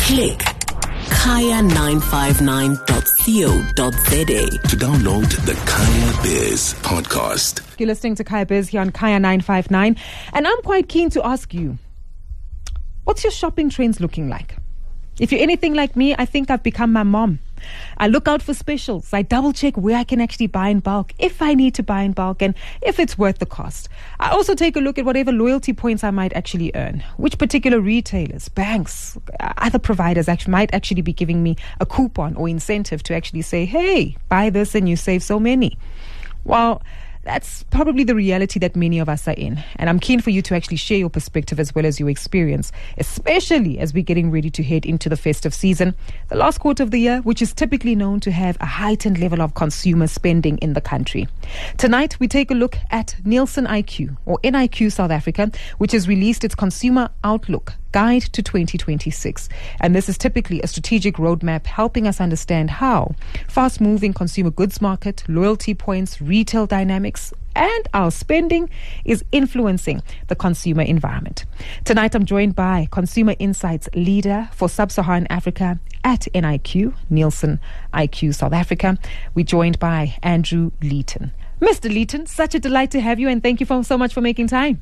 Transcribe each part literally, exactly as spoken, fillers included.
Click kaya nine five nine dot co dot za to download the Kaya Biz podcast. You're listening to Kaya Biz here on Kaya nine five nine, and I'm quite keen to ask you, what's your shopping trends looking like? If you're anything like me, I think I've become my mom. I look out for specials. I double check where I can actually buy in bulk, if I need to buy in bulk, and if it's worth the cost. I also take a look at whatever loyalty points I might actually earn, which particular retailers, banks, other providers actually might actually be giving me a coupon or incentive to actually say, hey, buy this and you save so many. Well, that's probably the reality that many of us are in. And I'm keen for you to actually share your perspective as well as your experience, especially as we're getting ready to head into the festive season, the last quarter of the year, which is typically known to have a heightened level of consumer spending in the country. Tonight, we take a look at Nielsen I Q, or N I Q South Africa, which has released its Consumer Outlook Guide to twenty twenty-six. And this is typically a strategic roadmap helping us understand how fast-moving consumer goods market, loyalty points, retail dynamics, and our spending is influencing the consumer environment. Tonight, I'm joined by Consumer Insights Leader for Sub-Saharan Africa at N I Q, Nielsen I Q South Africa. We're joined by Andrew Leeton. Mister Leeton, such a delight to have you, and thank you for, so much for making time.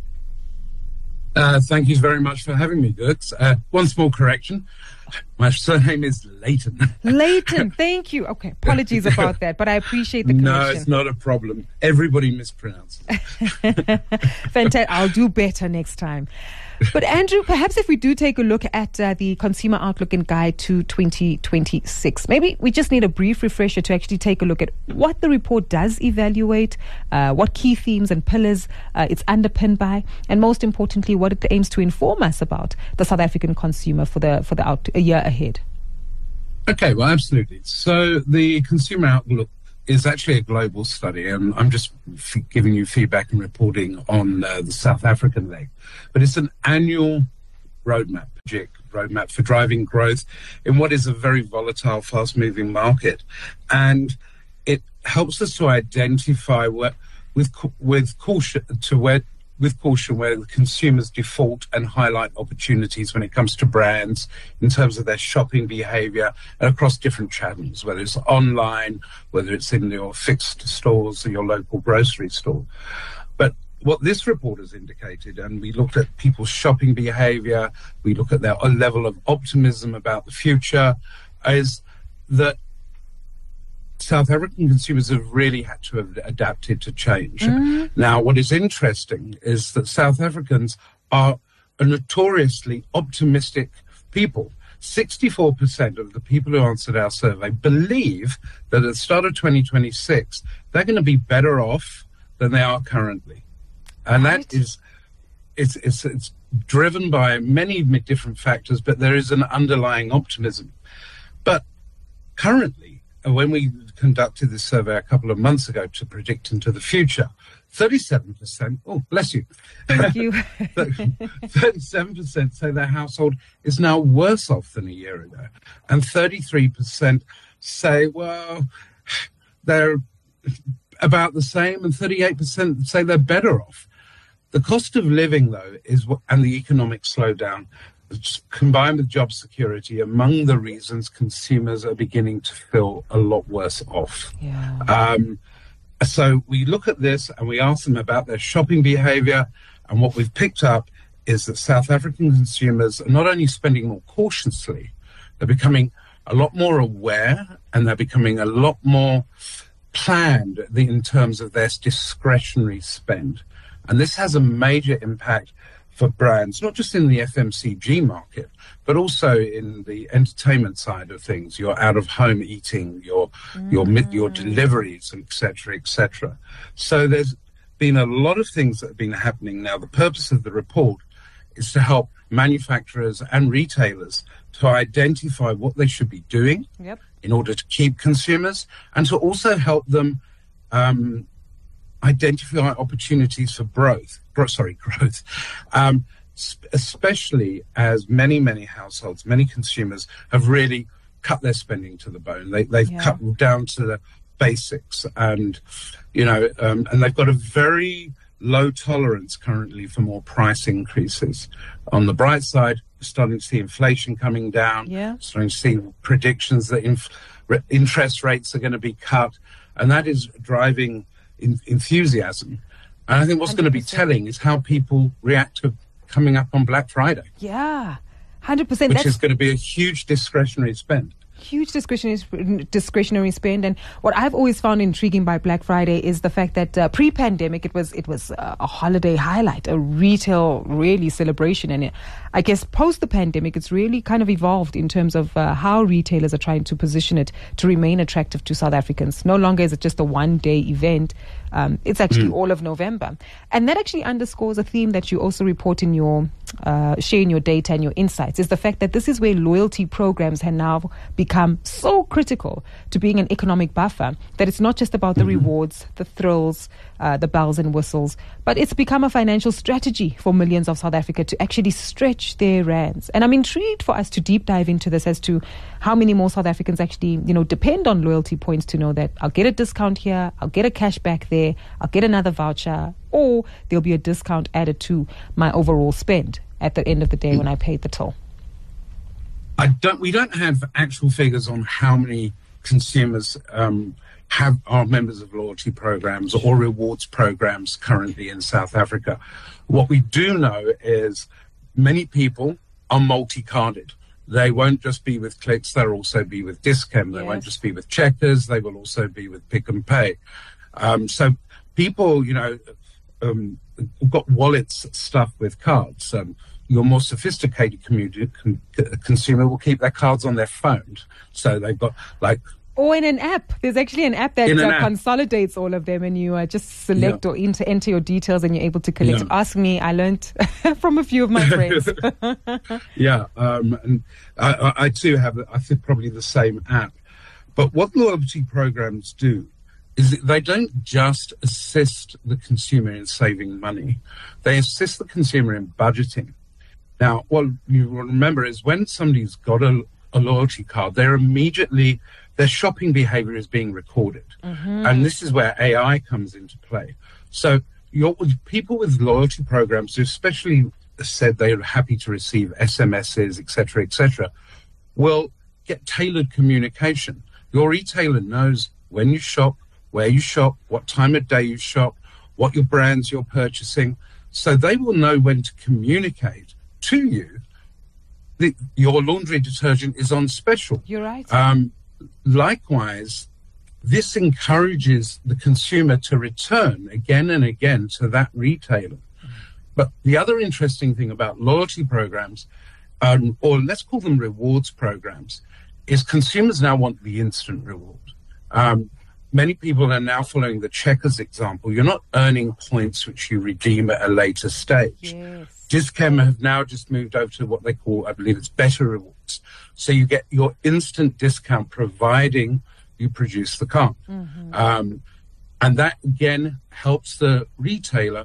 Uh, thank you very much for having me, Dirks. Uh, one small correction. My surname is Leighton. Leighton, thank you. Okay, apologies about that, but I appreciate the correction. No, it's not a problem. Everybody mispronounces. Fantastic. I'll do better next time. But Andrew, perhaps if we do take a look at uh, the Consumer Outlook and Guide to twenty twenty-six, maybe we just need a brief refresher to actually take a look at what the report does evaluate, uh, what key themes and pillars uh, it's underpinned by, and most importantly, what it aims to inform us about the South African consumer for the for the out, a year ahead. Okay, well, absolutely. So the Consumer Outlook is actually a global study, and I'm just f- giving you feedback and reporting on uh, the South African leg. But it's an annual roadmap, J I C roadmap for driving growth in what is a very volatile, fast-moving market. And it helps us to identify what, with with caution to where with caution where the consumers default and highlight opportunities when it comes to brands in terms of their shopping behavior across different channels, whether it's online, whether it's in your fixed stores or your local grocery store. But what this report has indicated, and we looked at people's shopping behavior, we look at their level of optimism about the future, is that South African consumers have really had to have adapted to change. Mm-hmm. Now, what is interesting is that South Africans are a notoriously optimistic people. sixty-four percent of the people who answered our survey believe that at the start of twenty twenty-six, they're going to be better off than they are currently. And right. that is, it's, it's, it's driven by many different factors, but there is an underlying optimism. But currently, when we conducted this survey a couple of months ago to predict into the future, thirty-seven percent, oh, bless you. Thank you. thirty-seven percent say their household is now worse off than a year ago. And thirty-three percent say, well, they're about the same, and thirty-eight percent say they're better off. The cost of living, though, is what, and the economic slowdown, combined with job security, among the reasons consumers are beginning to feel a lot worse off. Yeah. Um, so we look at this and we ask them about their shopping behavior, and what we've picked up is that South African consumers are not only spending more cautiously, they're becoming a lot more aware, and they're becoming a lot more planned in terms of their discretionary spend. And this has a major impact for brands, not just in the F M C G market, but also in the entertainment side of things, your out-of-home eating, your mm. your your deliveries, et cetera, et cetera. So there's been a lot of things that have been happening now. The purpose of the report is to help manufacturers and retailers to identify what they should be doing yep. in order to keep consumers, and to also help them um, identify opportunities for growth. Sorry, growth. Um, especially as many, many households, many consumers have really cut their spending to the bone. They, they've yeah. cut down to the basics, and you know, um, and they've got a very low tolerance currently for more price increases. On the bright side, starting to see inflation coming down, yeah. starting to see predictions that inf- re- interest rates are going to be cut, and that is driving in- enthusiasm. And I think what's one hundred percent going to be telling is how people react to coming up on Black Friday. Yeah, one hundred percent. Which That's- is going to be a huge discretionary spend. Huge discretionary discretionary spend. And what I've always found intriguing by Black Friday is the fact that uh, pre-pandemic it was it was uh, a holiday highlight, a retail really celebration. And it, I guess post the pandemic, it's really kind of evolved in terms of uh, how retailers are trying to position it to remain attractive to South Africans. No longer is it just a one-day event. Um, it's actually mm. all of November. And that actually underscores a theme that you also report in your, uh, share in your data and your insights, is the fact that this is where loyalty programs have now become so critical to being an economic buffer, that it's not just about the mm-hmm. rewards, the thrills, uh, the bells and whistles, but it's become a financial strategy for millions of South Africa to actually stretch their rands. And I'm intrigued for us to deep dive into this as to how many more South Africans actually, you know, depend on loyalty points to know that I'll get a discount here, I'll get a cashback there, I'll get another voucher, or there'll be a discount added to my overall spend at the end of the day when I paid the toll. I don't. We don't have actual figures on how many consumers um, have are members of loyalty programs or rewards programs currently in South Africa. What we do know is many people are multi-carded. They won't just be with Clicks, they'll also be with Dis-Chem. They yes. won't just be with Checkers, they will also be with Pick n Pay. Um, so people, you know, um, have got wallets stuffed with cards. Um, your more sophisticated community, con- consumer will keep their cards on their phone. So they've got like... Or in an app. There's actually an app that an uh, app. consolidates all of them, and you uh, just select yeah. or enter, enter your details and you're able to collect. Yeah. Ask me, I learned from a few of my friends. yeah, um, and I, I, I too have, I think, probably the same app. But what loyalty programs do is that they don't just assist the consumer in saving money. They assist the consumer in budgeting. Now, what you remember is when somebody's got a, a loyalty card, they're immediately, their shopping behavior is being recorded. Mm-hmm. And this is where A I comes into play. So your, people with loyalty programs who especially said they're happy to receive S M Ses, et cetera, et cetera, will get tailored communication. Your retailer knows when you shop, where you shop, what time of day you shop, what your brands you're purchasing. So they will know when to communicate to you that your laundry detergent is on special. You're right. Um, likewise, this encourages the consumer to return again and again to that retailer. But the other interesting thing about loyalty programs, um, or let's call them rewards programs, is consumers now want the instant reward. Um, many people are now following the Checkers example. You're not earning points which you redeem at a later stage. Yes. Dis-Chem have now just moved over to what they call, I believe it's better rewards. So you get your instant discount providing you produce the card. Mm-hmm. Um, and that, again, helps the retailer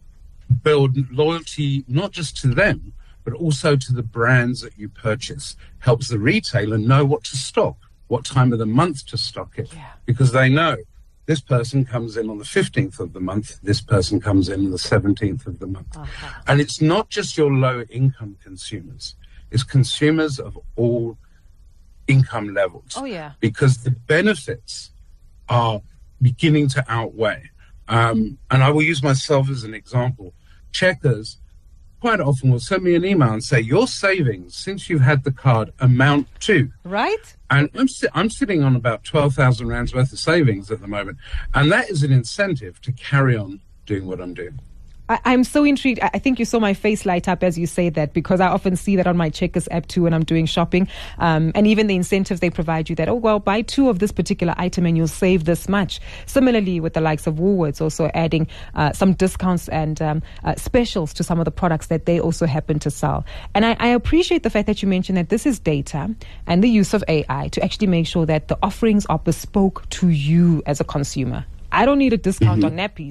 build loyalty not just to them, but also to the brands that you purchase. Helps the retailer know what to stock, what time of the month to stock it, yeah. because they know this person comes in on the fifteenth of the month, this person comes in on the seventeenth of the month. Uh-huh. And it's not just your low-income consumers. It's consumers of all income levels. Oh, yeah. Because the benefits are beginning to outweigh. Um, and I will use myself as an example. Checkers quite often will send me an email and say, your savings since you've had the card amount to. Right. And I'm, si- I'm sitting on about twelve thousand rands worth of savings at the moment. And that is an incentive to carry on doing what I'm doing. I, I'm so intrigued. I, I think you saw my face light up as you say that, because I often see that on my Checkers app too when I'm doing shopping. Um, and even the incentives they provide you that, oh, well, buy two of this particular item and you'll save this much. Similarly, with the likes of Woolworths, also adding uh, some discounts and um, uh, specials to some of the products that they also happen to sell. And I, I appreciate the fact that you mentioned that this is data and the use of A I to actually make sure that the offerings are bespoke to you as a consumer. I don't need a discount mm-hmm. on nappies,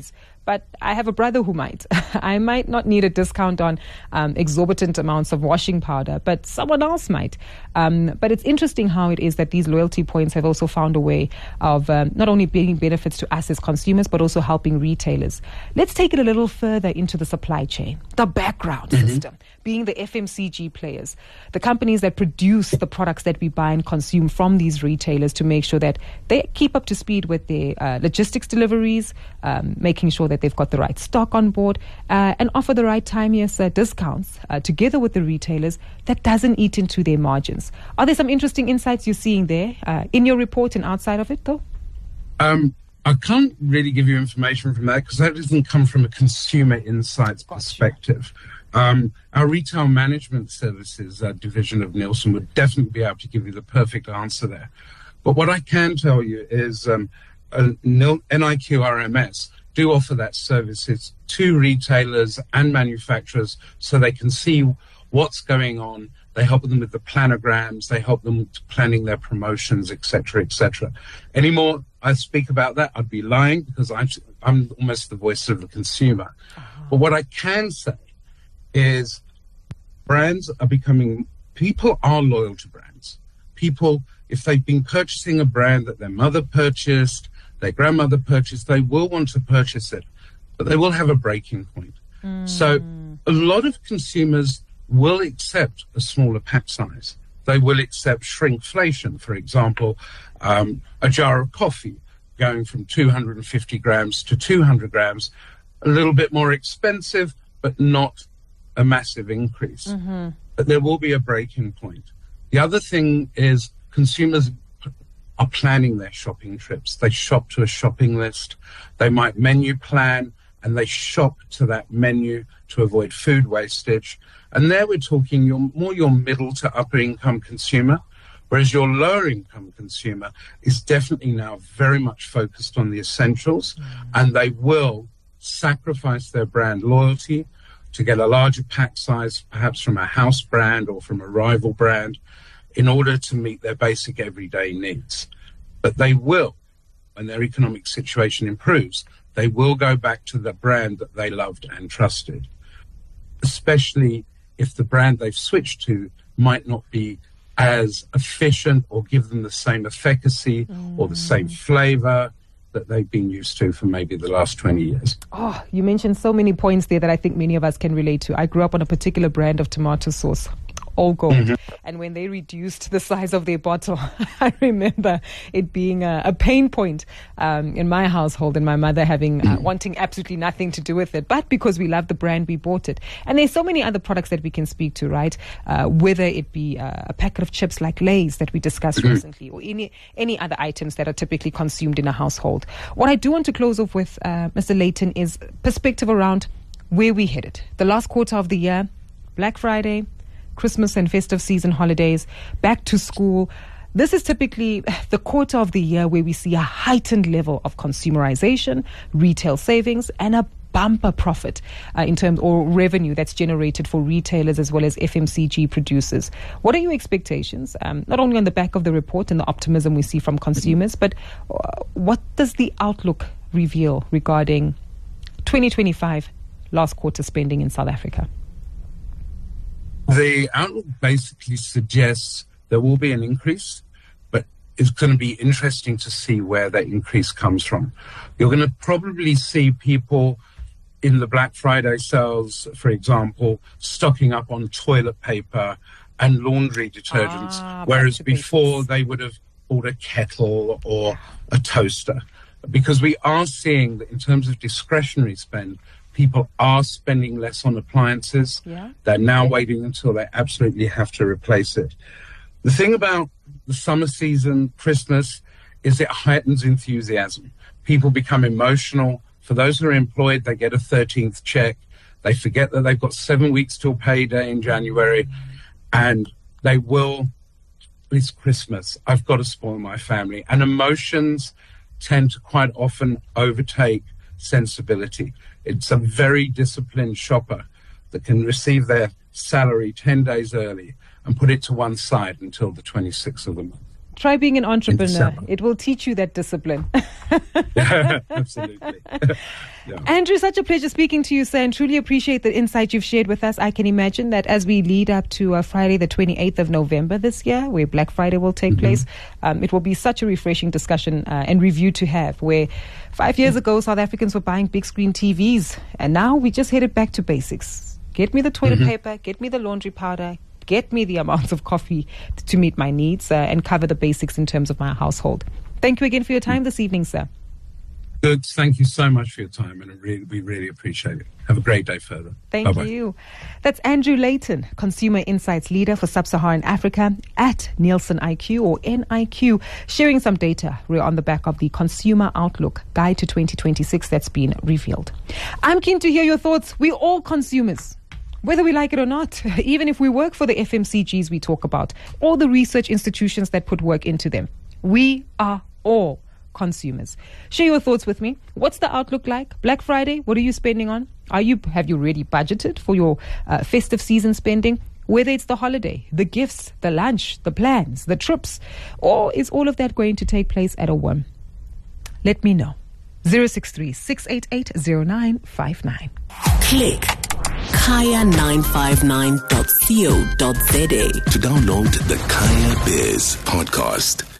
but I have a brother who might. I might not need a discount on um, exorbitant amounts of washing powder, but someone else might. Um, but it's interesting how it is that these loyalty points have also found a way of um, not only bringing benefits to us as consumers, but also helping retailers. Let's take it a little further into the supply chain, the background mm-hmm. system, being the F M C G players, the companies that produce the products that we buy and consume from these retailers to make sure that they keep up to speed with their uh, logistics deliveries, um, making sure that they've got the right stock on board, uh, and offer the right time, yes, uh, discounts uh, together with the retailers that doesn't eat into their margins. Are there some interesting insights you're seeing there uh, in your report and outside of it, though? Um, I can't really give you information from that because that doesn't come from a consumer insights gotcha. perspective. Um, our retail management services uh, division of Nielsen would definitely be able to give you the perfect answer there. But what I can tell you is um, uh, N I Q R M S do offer that services to retailers and manufacturers so they can see what's going on. They help them with the planograms. They help them with planning their promotions, et cetera, et cetera. Any more I speak about that, I'd be lying because I'm, I'm almost the voice of the consumer. Uh-huh. But what I can say is brands are becoming, people are loyal to brands. People, if they've been purchasing a brand that their mother purchased, their grandmother purchased, they will want to purchase it, but they will have a breaking point. Mm. So a lot of consumers will accept a smaller pack size. They will accept shrinkflation, for example, um, a jar of coffee going from two hundred fifty grams to two hundred grams, a little bit more expensive, but not a massive increase. Mm-hmm. But there will be a breaking point. The other thing is consumers are planning their shopping trips. They shop to a shopping list. They might menu plan and they shop to that menu to avoid food wastage. And there we're talking your, more your middle to upper income consumer, whereas your lower income consumer is definitely now very much focused on the essentials, mm-hmm. and they will sacrifice their brand loyalty to get a larger pack size, perhaps from a house brand or from a rival brand, in order to meet their basic everyday needs. But they will, when their economic situation improves, they will go back to the brand that they loved and trusted, especially if the brand they've switched to might not be as efficient or give them the same efficacy mm. or the same flavor that they've been used to for maybe the last twenty years. Oh, you mentioned so many points there that I think many of us can relate to. I grew up on a particular brand of tomato sauce, All Gold. Mm-hmm. And when they reduced the size of their bottle, I remember it being a, a pain point um, in my household, and my mother having uh, wanting absolutely nothing to do with it. But because we love the brand, we bought it. And there's so many other products that we can speak to, right? Uh, whether it be uh, a packet of chips like Lay's that we discussed mm-hmm. recently, or any any other items that are typically consumed in a household. What I do want to close off with, uh, Mister Layton, is perspective around where we headed. The last quarter of the year, Black Friday, Christmas and festive season holidays, back to school. This is typically the quarter of the year where we see a heightened level of consumerization, retail savings, and a bumper profit uh, in terms or revenue that's generated for retailers as well as F M C G producers. What are your expectations, um, not only on the back of the report and the optimism we see from consumers, but uh, what does the outlook reveal regarding twenty twenty-five last quarter spending in South Africa? The outlook basically suggests there will be an increase, but it's going to be interesting to see where that increase comes from. You're going to probably see people in the Black Friday sales, for example, stocking up on toilet paper and laundry detergents, ah, whereas before they would have bought a kettle or a toaster. Because we are seeing that in terms of discretionary spend, people are spending less on appliances. Yeah. They're now waiting until they absolutely have to replace it. The thing about the summer season, Christmas, is it heightens enthusiasm. People become emotional. For those who are employed, they get a thirteenth check. They forget that they've got seven weeks till payday in January. And they will, it's Christmas, I've got to spoil my family. And emotions tend to quite often overtake sensibility. It's a very disciplined shopper that can receive their salary ten days early and put it to one side until the twenty-sixth of the month. Try being an entrepreneur. It will teach you that discipline. Yeah, absolutely. Yeah. Andrew, such a pleasure speaking to you, sir, and truly appreciate the insight you've shared with us. I can imagine that as we lead up to uh, Friday, the twenty-eighth of November this year, where Black Friday will take mm-hmm. place, um, it will be such a refreshing discussion uh, and review to have, where five years ago, South Africans were buying big screen T Vs, and now we just headed back to basics. Get me the toilet mm-hmm. paper, get me the laundry powder, get me the amounts of coffee t- to meet my needs uh, and cover the basics in terms of my household. Thank you again for your time this evening, sir. Good. Thank you so much for your time, and really, we really appreciate it. Have a great day further. Thank Bye-bye. you. That's Andrew Layton, Consumer Insights Leader for Sub-Saharan Africa at Nielsen I Q or N I Q, sharing some data on the back of the Consumer Outlook Guide to twenty twenty-six that's been revealed. I'm keen to hear your thoughts. We're all consumers, whether we like it or not, even if we work for the F M C Gs we talk about, all the research institutions that put work into them. We are all consumers. Share your thoughts with me. What's the outlook like? Black Friday, what are you spending on? Are you have you already budgeted for your uh, festive season spending? Whether it's the holiday, the gifts, the lunch, the plans, the trips, or is all of that going to take place at a whim? Let me know. zero six three, six eight eight, zero nine five nine. Click kaya nine five nine dot co dot za to download the Kaya Biz podcast.